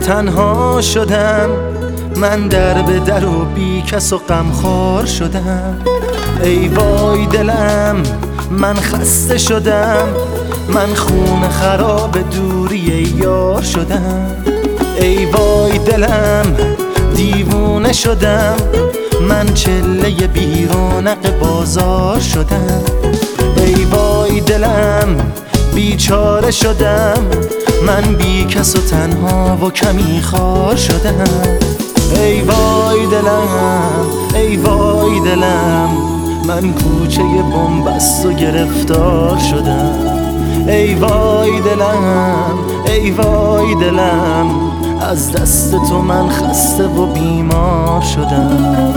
تنها شدم، من در به در و بی کس و غمخوار شدم. ای وای دلم، من خسته شدم، من خون خراب دوری یار شدم. ای وای دلم، دیوونه شدم، من چله بی رونق بازار شدم. ای وای دلم، بیچاره شدم، من بی کس و تنها و کمی خوار شدم. ای وای دلم، ای وای دلم، من کوچه بن‌بست و گرفتار شدم. ای وای دلم، ای وای دلم، از دست تو من خسته و بیمار شدم.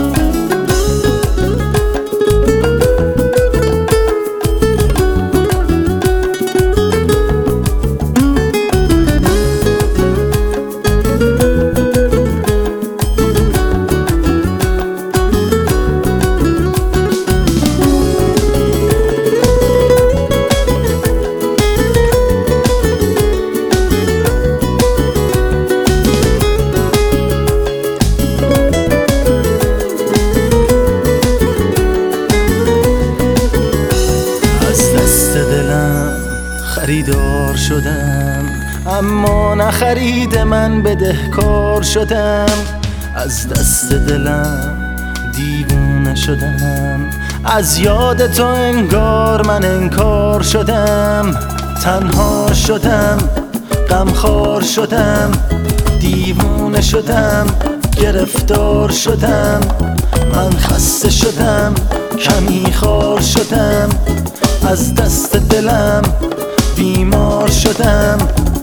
خریدار شدم اما نخرید، من بدهکار شدم. از دست دلم دیوونه شدم، از یاد تو انگار من انکار شدم. تنها شدم، غمخوار شدم، دیوونه شدم، گرفتار شدم. من خسته شدم، کمی خوار شدم، از دست دلم بیمار شدم.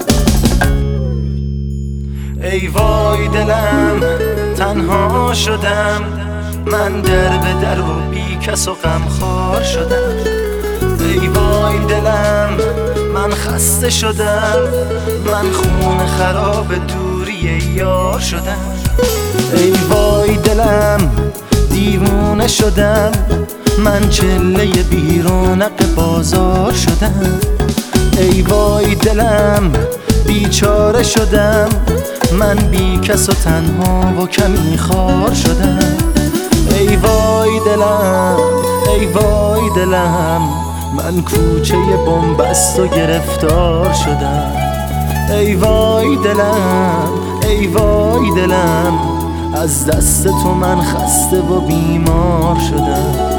ای وای دلم، تنها شدم، من در به در و بی کس و غمخوار شدم. ای وای دلم، من خسته شدم، من خون خراب دوری یار شدم. ای وای دلم، دیوونه شدم، من چله بی رونق بازار شدم. ای وای دلم، بیچاره شدم، من بی کس و تنها و کمی خوار شدم. ای وای دلم، ای وای دلم، من کوچه بن‌بست و گرفتار شدم. ای وای دلم، ای وای دلم، از دست تو من خسته و بیمار شدم.